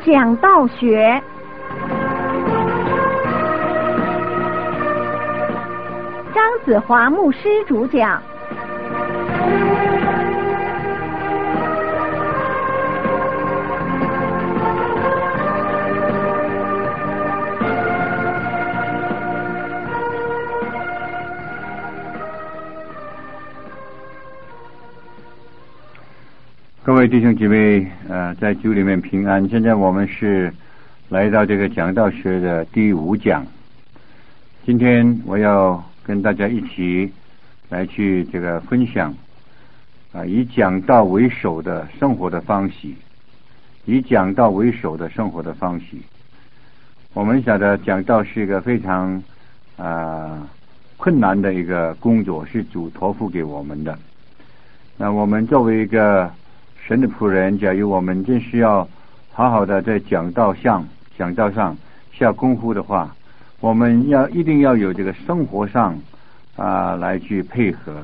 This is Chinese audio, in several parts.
讲道学。张子华牧师主讲。 各位弟兄姐妹，在主里面平安。现在我们是来到这个讲道学的第5讲。今天我要跟大家一起来去这个分享以讲道为首的生活的方式。以讲道为首的生活的方式。我们晓得讲道是一个非常困难的一个工作，是主托付给我们的。那我们作为一个神的仆人，假如我们真是要好好的在讲道上下功夫的话，我们一定要有这个生活上来去配合。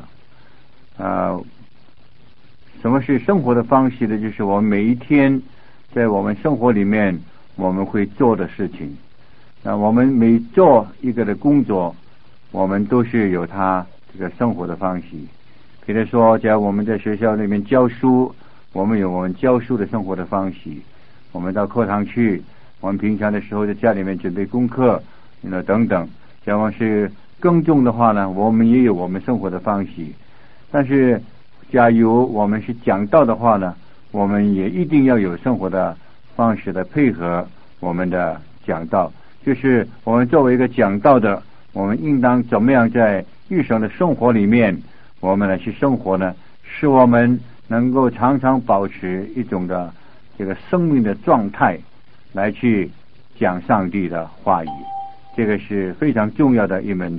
什么是生活的方式呢？就是我们每一天在我们生活里面我们会做的事情。我们每做一个的工作，我们都是有它这个生活的方式。比如说，假如我们在学校里面教书，我们有我们教书的生活的方式。我们到课堂去，我们平常的时候在家里面准备功课等等。假如是耕种的话呢，我们也有我们生活的方式。但是假如我们是讲道的话呢，我们也一定要有生活的方式来配合我们的讲道。就是我们作为一个讲道的，我们应当怎么样在日常的生活里面我们来去生活呢？使我们能够常常保持一种的这个生命的状态来去讲上帝的话语。这个是非常重要的一门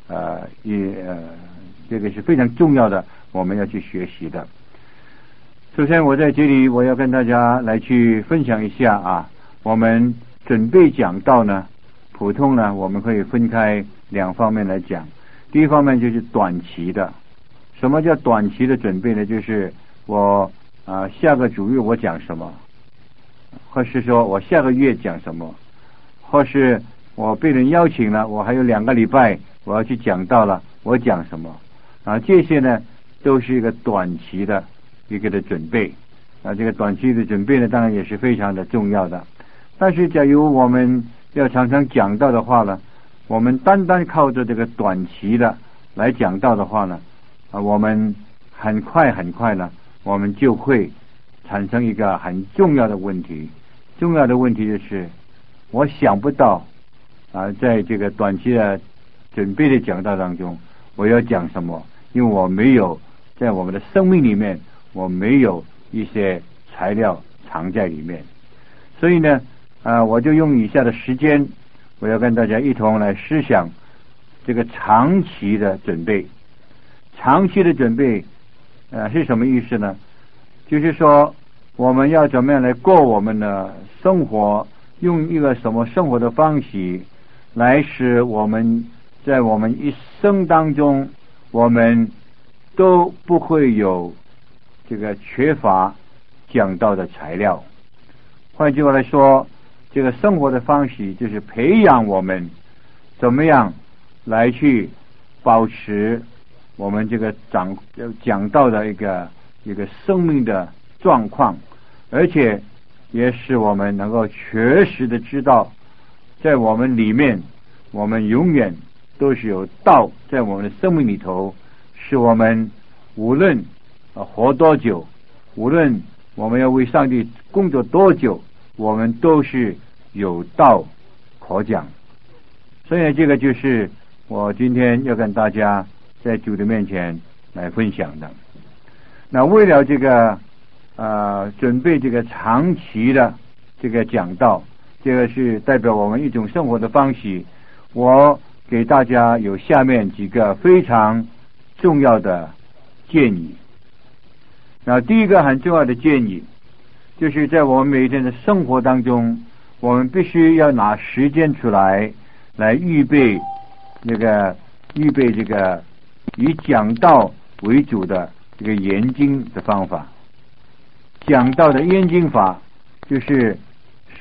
这个是非常重要的，我们要去学习的。首先我在这里我要跟大家来去分享一下我们准备讲道呢，普通呢我们可以分开2方面来讲。第一方面就是短期的。什么叫短期的准备呢？就是我下个主日我讲什么，或是说我下个月讲什么，或是我被人邀请了，我还有2个礼拜我要去讲道了，我讲什么这些呢都是一个短期的一个的准备。这个短期的准备呢当然也是非常的重要的。但是假如我们要常常讲道的话呢，我们单单靠着这个短期的来讲道的话呢，我们很快呢我们就会产生一个很重要的问题。重要的问题就是我想不到在这个短期的准备的讲道当中我要讲什么，因为我没有在我们的生命里面我没有一些材料藏在里面。所以呢我就用以下的时间，我要跟大家一同来思想这个长期的准备。长期的准备是什么意思呢？就是说我们要怎么样来过我们的生活，用一个什么生活的方式来使我们在我们一生当中我们都不会有这个缺乏讲道的材料。换句话来说，这个生活的方式就是培养我们怎么样来去保持我们这个讲道的一个生命的状况，而且也使我们能够确实的知道在我们里面我们永远都是有道在我们的生命里头，使我们无论活多久，无论我们要为上帝工作多久，我们都是有道可讲。所以这个就是我今天要跟大家在主的面前来分享的。那为了这个准备这个长期的这个讲道，这个是代表我们一种生活的方式，我给大家有下面几个非常重要的建议。那第一个很重要的建议就是在我们每一天的生活当中，我们必须要拿时间出来预备这个以讲道为主的这个研经的方法。讲道的研经法就是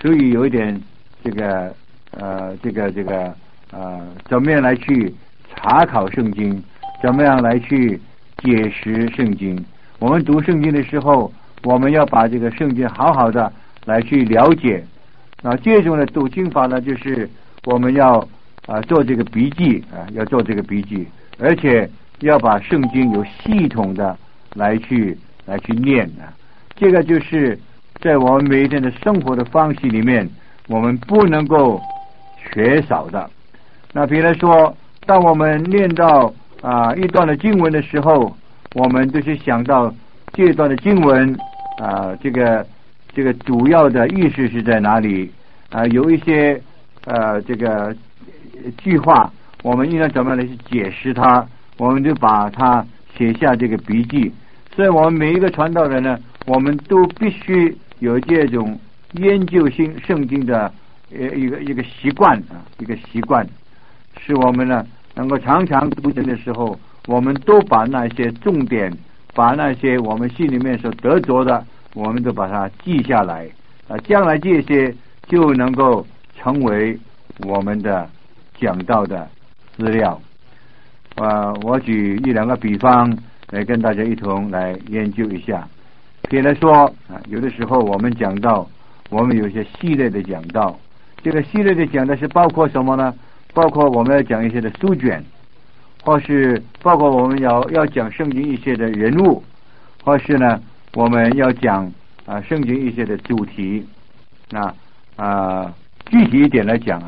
所以有一点怎么样来去查考圣经，怎么样来去解释圣经。我们读圣经的时候，我们要把这个圣经好好的来去了解。这种的读经法呢，就是我们要做这个笔记要做这个笔记，而且要把圣经有系统的来去念这个就是在我们每一天的生活的方式里面，我们不能够缺少的。那比如说，当我们念到一段的经文的时候，我们就是想到这一段的经文这个主要的意思是在哪里有一些这个句话，我们应该怎么样来去解释它，我们就把它写下这个笔记。所以我们每一个传道人呢，我们都必须有这种研究性圣经的一个习惯一个习惯，使我们呢能够常常读经的时候，我们都把那些重点，把那些我们心里面所得着的，我们都把它记下来将来这些就能够成为我们的讲道的资料我举一两个比方来跟大家一同来研究一下。比如说有的时候我们讲到，我们有一些系列的讲道，这个系列的讲的是包括什么呢？包括我们要讲一些的书卷，或是包括我们要讲圣经一些的人物，或是呢我们要讲圣经一些的主题。具体一点来讲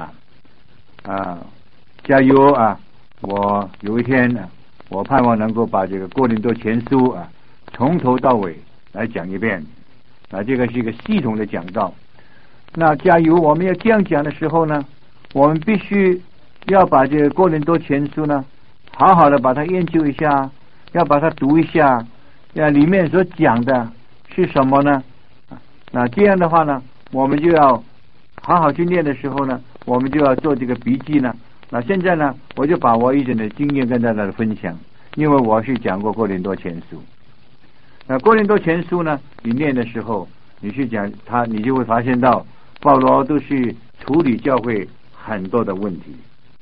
假如我有一天我盼望能够把这个哥林多前书从头到尾来讲一遍这个是一个系统的讲道。那假如我们要这样讲的时候呢，我们必须要把这个哥林多前书呢好好的把它研究一下，要把它读一下里面所讲的是什么呢？那这样的话呢，我们就要好好去念的时候呢，我们就要做这个笔记呢。那现在呢，我就把我一点的经验跟大家分享，因为我是讲过哥林多前书。那哥林多前书呢，你念的时候，你去讲它，你就会发现到保罗都是处理教会很多的问题，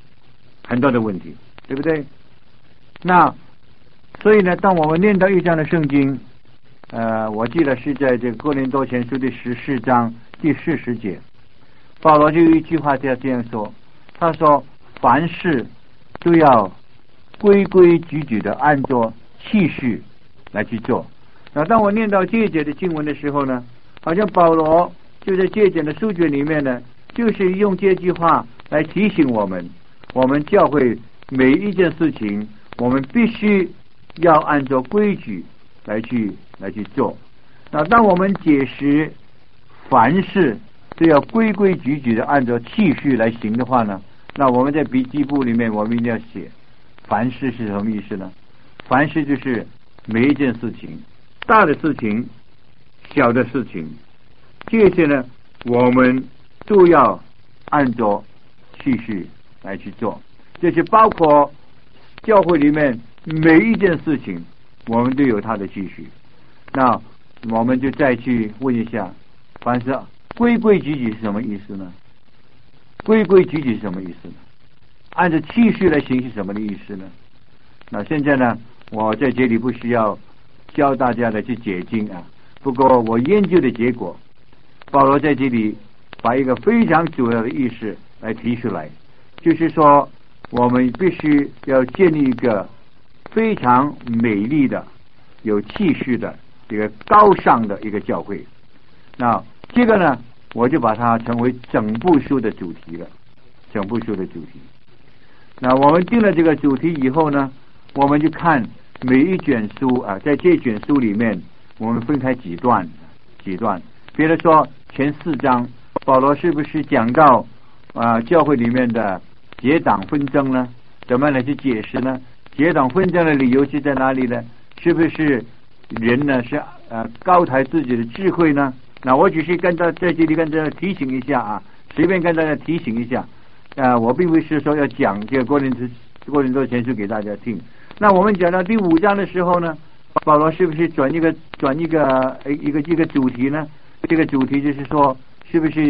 对不对？那所以呢，当我们念到一章的圣经，我记得是在这个哥林多前书第14章第40节，保罗就有一句话这样说，他说凡事都要规规矩矩的按照次序来去做。那当我念到这一节的经文的时候呢，好像保罗就在这一节的书卷里面呢，就是用这句话来提醒我们教会每一件事情，我们必须要按照规矩来去做。那当我们解释凡事都要规规矩矩的按照次序来行的话呢，那我们在笔记簿里面我们一定要写凡事是什么意思呢？凡事就是每一件事情，大的事情小的事情，这些呢我们都要按照次序来去做。这是包括教会里面每一件事情我们都有它的次序。那我们就再去问一下，凡是规规矩矩是什么意思呢？规规矩矩是什么意思呢？按照次序来行是什么的意思呢？那现在呢，我在这里不需要教大家的去解经不过我研究的结果，保罗在这里把一个非常主要的意思来提出来，就是说我们必须要建立一个非常美丽的有气势的一个高尚的一个教会。那这个呢，我就把它成为整部书的主题了，整部书的主题。那我们定了这个主题以后呢，我们就看每一卷书在这卷书里面我们分开几段。比如说前4章保罗是不是讲到教会里面的结党纷争呢？怎么来去解释呢？结党纷争的理由是在哪里呢？是不是人呢是高抬自己的智慧呢？那我只是在这里跟大家提醒一下随便跟大家提醒一下我并不是说要讲这个哥林多前书给大家听。那我们讲到第5章的时候呢，保罗是不是转一个主题呢？这个主题就是说，是不是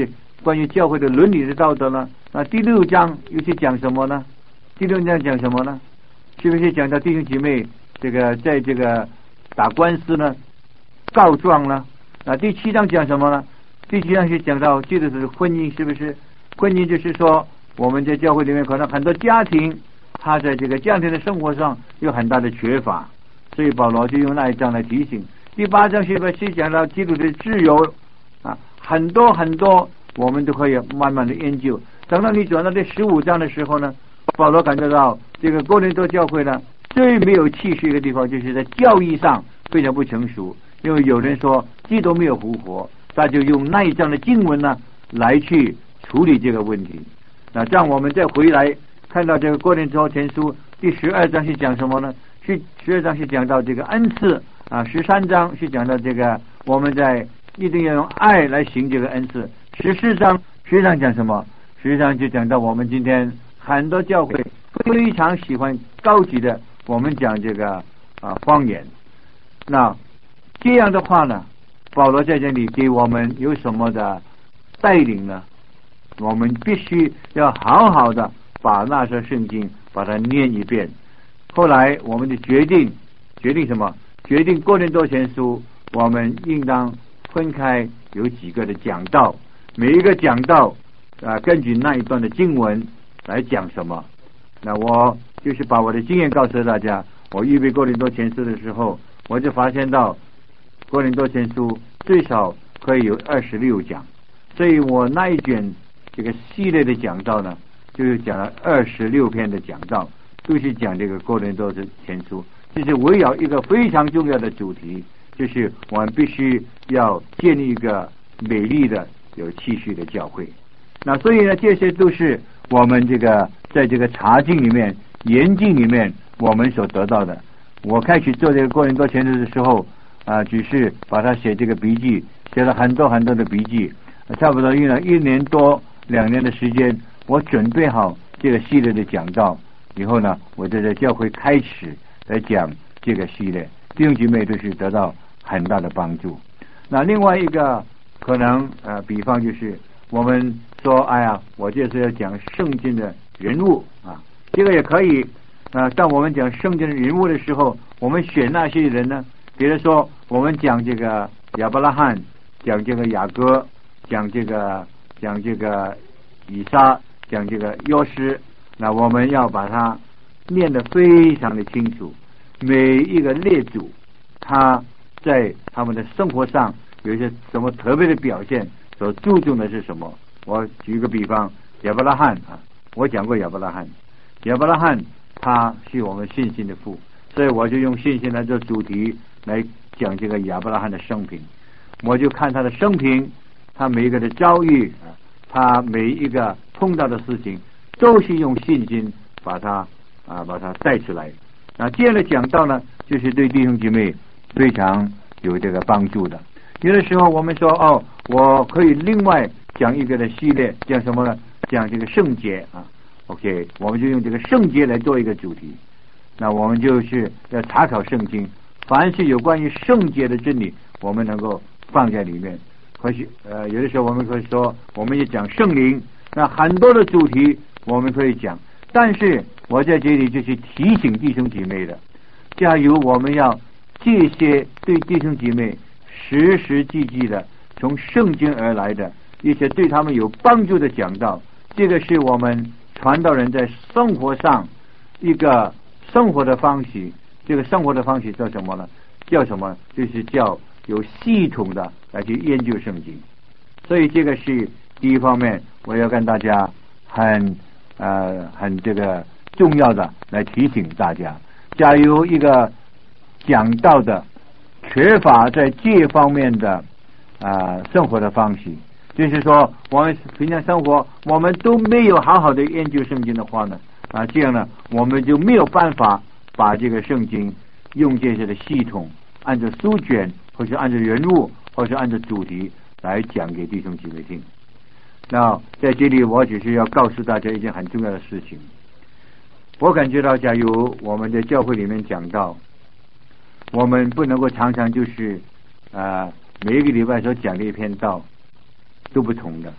关于教会的伦理的道德呢？那第6章又是讲什么呢？第6章讲什么呢？是不是讲到弟兄姐妹这个在这个打官司呢、告状呢？那第7章讲什么呢？第7章是讲到记得是婚姻，是不是？婚姻就是说我们在教会里面可能很多家庭，他在这个家庭的生活上有很大的缺乏，所以保罗就用那一章来提醒。第8章是不是讲到基督的自由啊？很多很多我们都可以慢慢的研究。等到你转到第15章的时候呢，保罗感觉到这个哥林多教会呢最没有气势的地方，就是在教义上非常不成熟。因为有人说基督没有复活，他就用那一章的经文呢来去处理这个问题。那这样我们再回来看到这个哥林多前书第12章是讲什么呢？是12章是讲到这个恩赐啊，13章是讲到这个我们在一定要用爱来行这个恩赐。14章实际上讲什么？实际上就讲到我们今天很多教会非常喜欢高级的，我们讲这个方言。那这样的话呢，保罗在这里给我们有什么的带领呢？我们必须要好好的把那些圣经把它念一遍。后来我们就决定什么？决定哥林多前书我们应当分开有几个的讲道，每一个讲道根据那一段的经文来讲什么。那我就是把我的经验告诉大家。我预备哥林多前书的时候，我就发现到哥林多前书最少可以有26讲，所以我那一卷这个系列的讲道呢，就是讲了26篇的讲道，都是讲这个哥林多前书。这是围绕一个非常重要的主题，就是我们必须要建立一个美丽的有气势的教会。那所以呢，这些都是我们这个在这个查经里面、研经里面我们所得到的。我开始做这个哥林多前书的时候只是把它写这个笔记，写了很多很多的笔记，差不多用了1年多2年的时间，我准备好这个系列的讲道以后呢，我就在教会开始来讲这个系列，弟兄姐妹都是得到很大的帮助。那另外一个可能比方就是我们说我就是要讲圣经的人物这个也可以当我们讲圣经的人物的时候，我们选那些人呢？比如说我们讲这个亚伯拉罕，讲这个雅各，讲这个以撒，讲这个约瑟，那我们要把它念得非常的清楚。每一个列祖他在他们的生活上有一些什么特别的表现，所注重的是什么？我举个比方，亚伯拉罕我讲过亚伯拉罕他是我们信心的父，所以我就用信心来做主题来讲这个亚伯拉罕的生平。我就看他的生平，他每一个的遭遇他每一个碰到的事情都是用信心把它带出来。那这样的讲道呢，就是对弟兄姐妹非常有这个帮助的。有的时候我们说我可以另外讲一个的系列，讲什么呢？讲这个圣洁OK， 我们就用这个圣洁来做一个主题。那我们就是要查考圣经，凡是有关于圣洁的真理，我们能够放在里面。或许有的时候我们可以说，我们也讲圣灵，那很多的主题我们可以讲。但是我在这里就是提醒弟兄姐妹的，假如我们要这些对弟兄姐妹实实际际的从圣经而来的一些对他们有帮助的讲道，这个是我们传道人在生活上一个生活的方式。这个生活的方式叫什么呢？就是叫有系统的来去研究圣经。所以这个是第一方面，我要跟大家很这个重要的来提醒大家，假如一个讲道的缺乏在这方面的生活的方式，就是说我们平常生活我们都没有好好的研究圣经的话呢这样呢我们就没有办法把这个圣经用这些的系统按照书卷或者按照人物或者按照主题来讲给弟兄姐妹听。那在这里我只是要告诉大家一件很重要的事情，我感觉到假如我们在教会里面讲到，我们不能够常常就是每一个礼拜所讲的一篇道都不同的，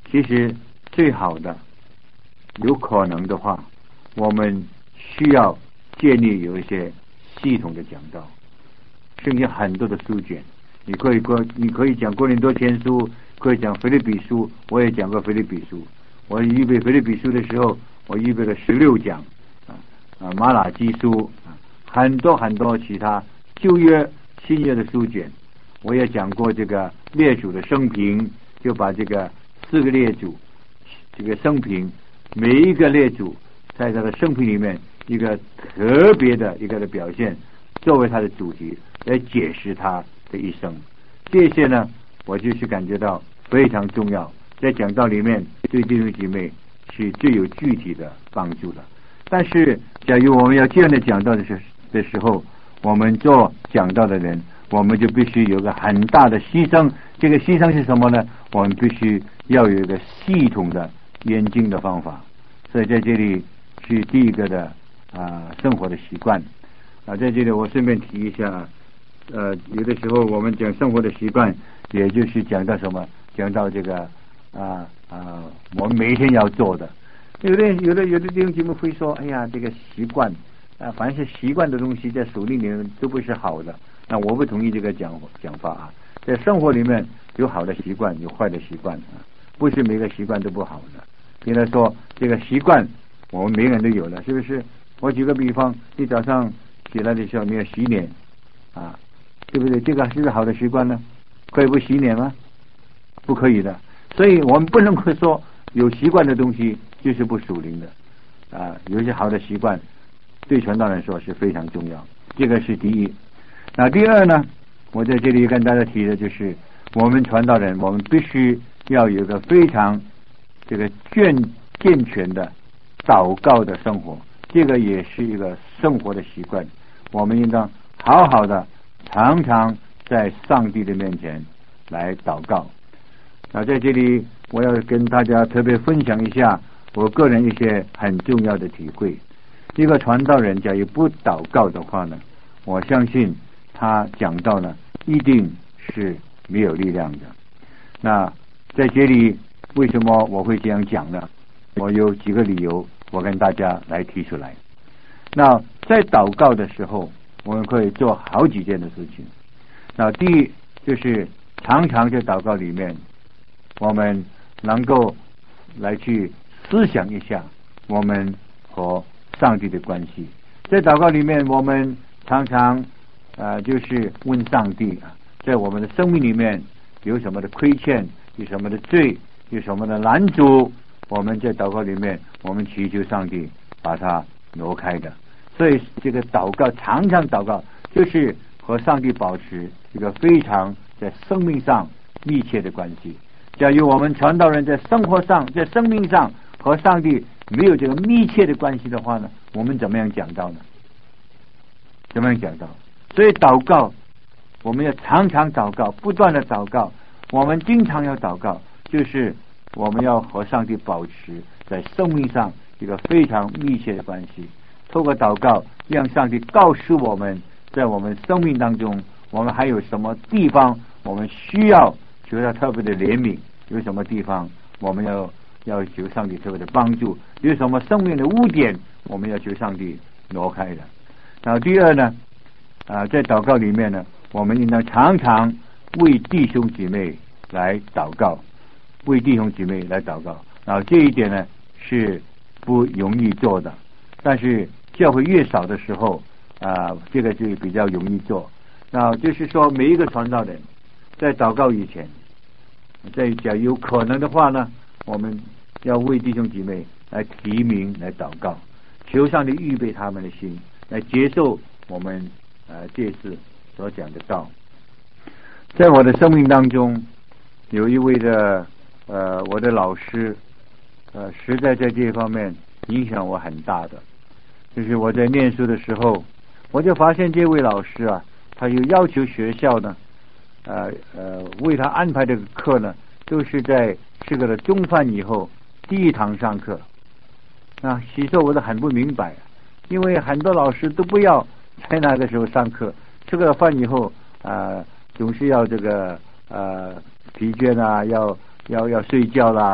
其实最好的，有可能的话，我们需要建立有一些系统的讲道，剩下很多的书卷。你可以讲哥林多前书，可以讲腓立比书，我也讲过腓立比书。我预备腓立比书的时候，我预备了16讲马拉基书很多很多其他旧约新约的书卷。我也讲过这个列祖的生平，就把这个4个列祖这个生平，每一个列祖在他的生平里面一个特别的一个的表现，作为他的主题来解释他的一生。这些呢，我就是感觉到非常重要，在讲道里面对弟兄姐妹是最有具体的帮助的。但是假如我们要这样的讲道的时候，我们做讲道的人，我们就必须有个很大的牺牲。这个牺牲是什么呢？我们必须要有一个系统的研经的方法。所以在这里是第一个的生活的习惯在这里我顺便提一下有的时候我们讲生活的习惯，也就是讲到什么？讲到这个我们每一天要做的。有的弟兄姐妹会说，哎呀，这个习惯凡是习惯的东西在属灵里面都不是好的。那我不同意这个讲法在生活里面有好的习惯，有坏的习惯不是每个习惯都不好的。比如说这个习惯我们每个人都有了，是不是？我举个比方，你早上起来的时候你要洗脸对不对？这个是不是好的习惯呢？可以不洗脸吗？不可以的。所以我们不能够说有习惯的东西就是不属灵的有些好的习惯对传道人说是非常重要，这个是第一。那第二呢，我在这里跟大家提的就是我们传道人，我们必须要有一个非常这个健全的祷告的生活，这个也是一个生活的习惯。我们应当好好的常常在上帝的面前来祷告在这里我要跟大家特别分享一下我个人一些很重要的体会。一个传道人假如不祷告的话呢，我相信他讲道呢一定是没有力量的。那在这里为什么我会这样讲呢？我有几个理由，我跟大家来提出来。那在祷告的时候，我们可以做好几件的事情。那第一就是常常在祷告里面，我们能够来去思想一下我们和上帝的关系。在祷告里面，我们常常就是问上帝在我们的生命里面有什么的亏欠，有什么的罪，有什么的拦阻，我们在祷告里面我们祈求上帝把它挪开的。所以这个祷告，常常祷告就是和上帝保持一个非常在生命上密切的关系。假如我们传道人在生活上在生命上和上帝没有这个密切的关系的话呢，我们怎么样讲道呢？怎么样讲道？所以祷告我们要常常祷告，不断的祷告，我们经常要祷告，就是我们要和上帝保持在生命上一个非常密切的关系。透过祷告让上帝告诉我们，在我们生命当中我们还有什么地方我们需要求他特别的怜悯，有什么地方我们要求上帝特别的帮助，有什么生命的污点我们要求上帝挪开的。然后第二呢在祷告里面呢，我们应当常常为弟兄姐妹来祷告，为弟兄姐妹来祷告。然后这一点呢是不容易做的，但是教会越少的时候这个就比较容易做。那就是说每一个传道人在祷告以前，在讲有可能的话呢，我们要为弟兄姐妹来提名来祷告，求上帝预备他们的心来接受我们这次所讲的道。在我的生命当中有一位的我的老师实在在这一方面影响我很大的，就是我在念书的时候，我就发现这位老师他有要求学校呢为他安排这个课呢，都是在吃个的中饭以后第一堂上课。其实我都很不明白，因为很多老师都不要在那个时候上课，吃个饭以后总是要这个疲倦要睡觉啦，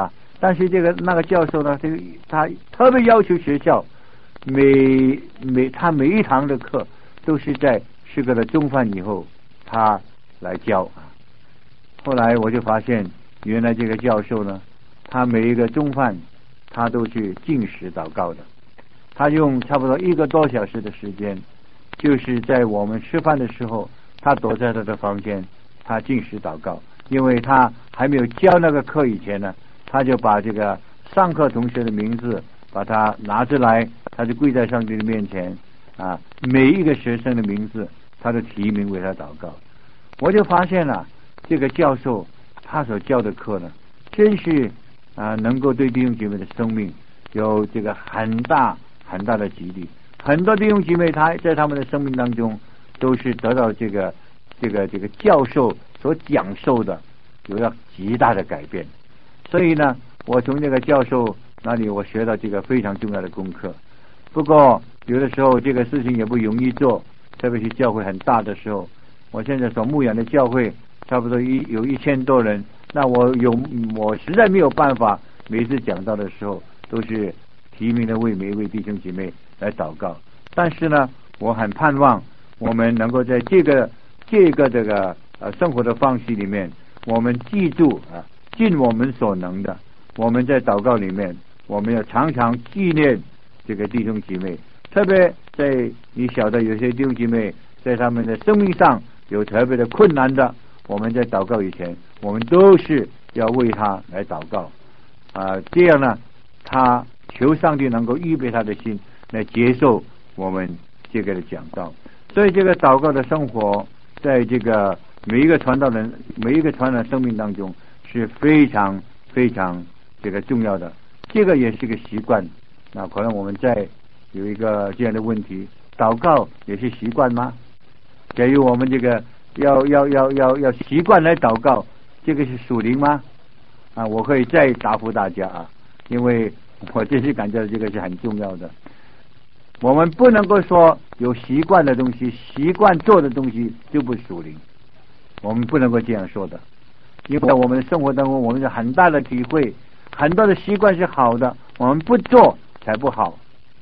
但是那个教授呢，他特别要求学校他每一堂的课都是在诗歌的中饭以后他来教。后来我就发现，原来这个教授呢，他每一个中饭他都去禁食祷告的。他用差不多1个多小时的时间，就是在我们吃饭的时候，他躲在他的房间，他禁食祷告。因为他还没有教那个课以前呢，他就把这个上课同学的名字把他拿出来，他就跪在上帝的面前每一个学生的名字他都提名为他祷告。我就发现了这个教授他所教的课呢，真是能够对弟兄姐妹的生命有这个很大很大的激励。很多弟兄姐妹他在他们的生命当中都是得到这个教授所讲授的有了极大的改变。所以呢，我从这个教授那里我学到这个非常重要的功课。不过有的时候这个事情也不容易做，特别是教会很大的时候。我现在所牧养的教会差不多有1000多人，那我实在没有办法每次讲到的时候都是提名的为每一位弟兄姐妹来祷告。但是呢，我很盼望我们能够在这个生活的方式里面，我们记住尽我们所能的，我们在祷告里面，我们要常常纪念这个弟兄姐妹。特别在你晓得有些弟兄姐妹在他们的生命上有特别的困难的，我们在祷告以前，我们都是要为他来祷告这样呢，他求上帝能够预备他的心来接受我们这个的讲道。所以这个祷告的生活在这个每一个传道人生命当中是非常非常这个重要的。这个也是个习惯。那可能我们在有一个这样的问题，祷告也是习惯吗？假如我们这个要习惯来祷告，这个是属灵吗？我可以再答复大家因为我真是感觉这个是很重要的。我们不能够说有习惯的东西，习惯做的东西就不属灵，我们不能够这样说的。因为在我们的生活当中，我们有很大的体会，很多的习惯是好的，我们不做才不好，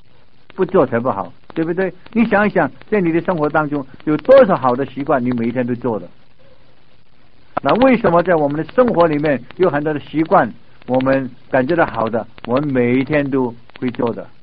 对不对？你想一想，在你的生活当中有多少好的习惯你每一天都做的？那为什么在我们的生活里面有很多的习惯我们感觉到好的，我们每一天都会做的，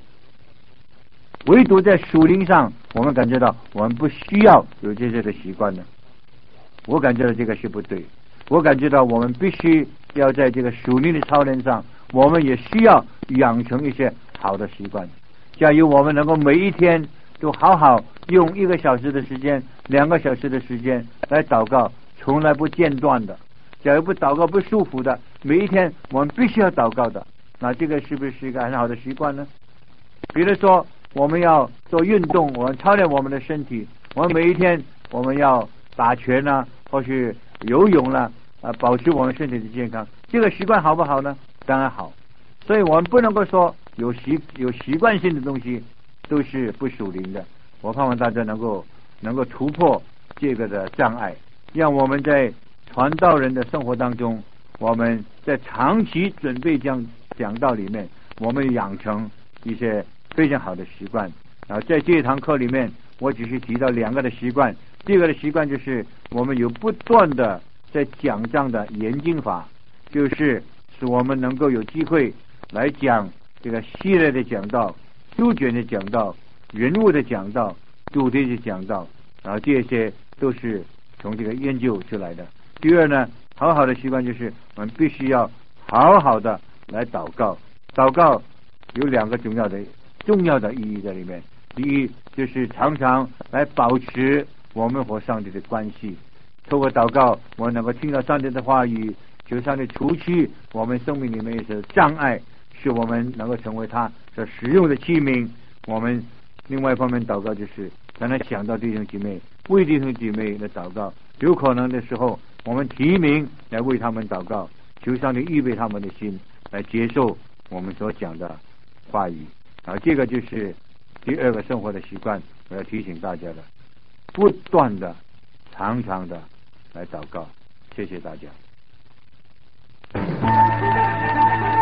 唯独在属灵上我们感觉到我们不需要有这些的习惯呢？我感觉到这个是不对。我感觉到我们必须要在这个属灵的操练上，我们也需要养成一些好的习惯。假如我们能够每一天都好好用1个小时的时间、2个小时的时间来祷告，从来不间断的，假如不祷告不舒服的，每一天我们必须要祷告的，那这个是不是一个很好的习惯呢？比如说我们要做运动，我们操练我们的身体，我们每一天我们要打拳或是游泳保持我们身体的健康，这个习惯好不好呢？当然好。所以我们不能够说有习惯性的东西都是不属灵的。我盼望大家能够突破这个的障碍，让我们在传道人的生活当中，我们在长期准备讲道里面，我们养成一些非常好的习惯。然后在这一堂课里面，我只是提到2个的习惯。第1个的习惯就是我们有不断的在讲章的研经法，就是使我们能够有机会来讲这个系列的讲道、书卷的讲道、人物的讲道、主题的讲道，然后这些都是从这个研究出来的。第2呢，好的习惯就是我们必须要好好的来祷告。祷告有2个重要的意义在里面。第一就是常常来保持我们和上帝的关系，透过祷告我们能够听到上帝的话语，求上帝除去我们生命里面一些障碍，使我们能够成为他所使用的器皿。我们另外一方面祷告就是让他想到弟兄姐妹，为弟兄姐妹的祷告，有可能的时候我们提名来为他们祷告，求上帝预备他们的心来接受我们所讲的话语。然后这个就是第2个生活的习惯，我要提醒大家的，不断的常常的来祷告。谢谢大家。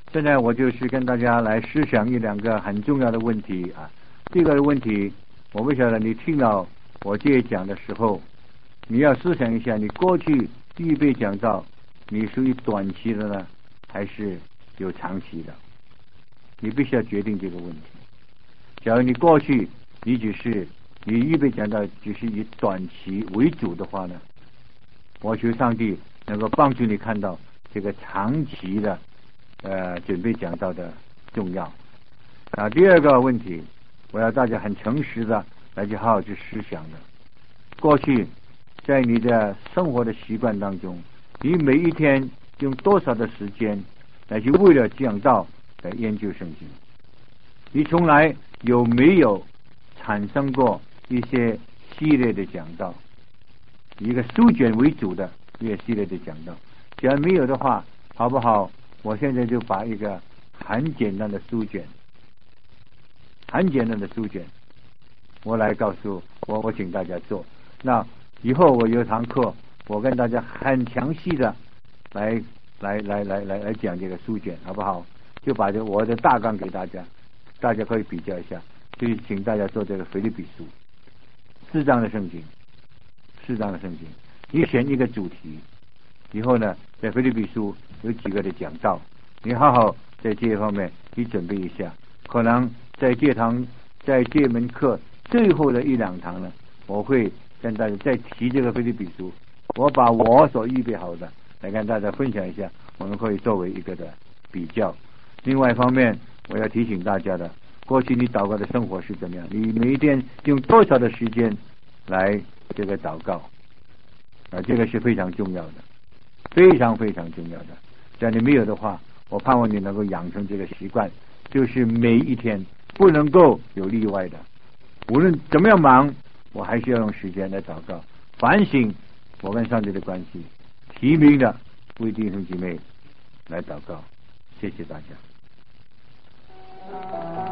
现在我就是跟大家来思想一两个很重要的问题啊。这个问题，我不晓得你听到我这讲的时候，你要思想一下，你过去预备讲道，你属于短期的呢，还是有长期的？你必须要决定这个问题。假如你过去你预备讲道只是以短期为主的话呢，我求上帝能够帮助你看到这个长期的准备讲道的重要。第二个问题，我要大家很诚实的来去好好去思想的。过去在你的生活的习惯当中，你每一天用多少的时间来去为了讲道来研究圣经？你从来有没有产生过一些系列的讲道，一个书卷为主的一个系列的讲道？假如没有的话，好不好？我现在就把一个很简单的书卷，我来告诉我请大家做。那以后我有堂课，我跟大家很详细的来讲这个书卷，好不好？就把我的大纲给大家，大家可以比较一下。所以请大家做这个腓立比书，4章的圣经，你选一个主题，以后呢，在腓立比书有几个的讲道，你好好在这一方面你准备一下。可能在这门课最后的1-2堂呢，我会跟大家再提这个腓立比书，我把我所预备好的来跟大家分享一下，我们可以作为一个的比较。另外一方面，我要提醒大家的，过去你祷告的生活是怎么样？你每一天用多少的时间来这个祷告？这个是非常重要的，非常非常重要的。只要你没有的话，我盼望你能够养成这个习惯，就是每一天不能够有例外的，无论怎么样忙，我还是要用时间来祷告，反省我跟上帝的关系，提名的为弟兄姐妹来祷告。谢谢大家。